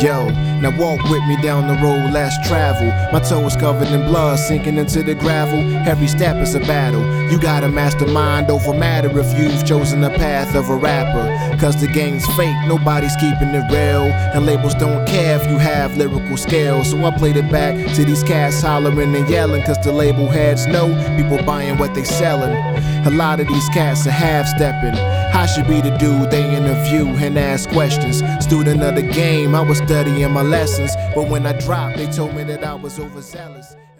Yo, now walk with me down the road less traveled. My toes covered in blood, sinking into the gravel. Every step is a battle. You gotta mastermind over matter if you've chosen the path of a rapper. Cause the game's fake, nobody's keeping it real. And labels don't care if you have lyrical skills. So I played it back to these cats hollering and yelling. Cause the label heads know people buying what they selling. A lot of these cats are half-stepping. I should be the dude they interview and ask questions. Student of the game, I was studying my lessons. But when I dropped, they told me that I was overzealous.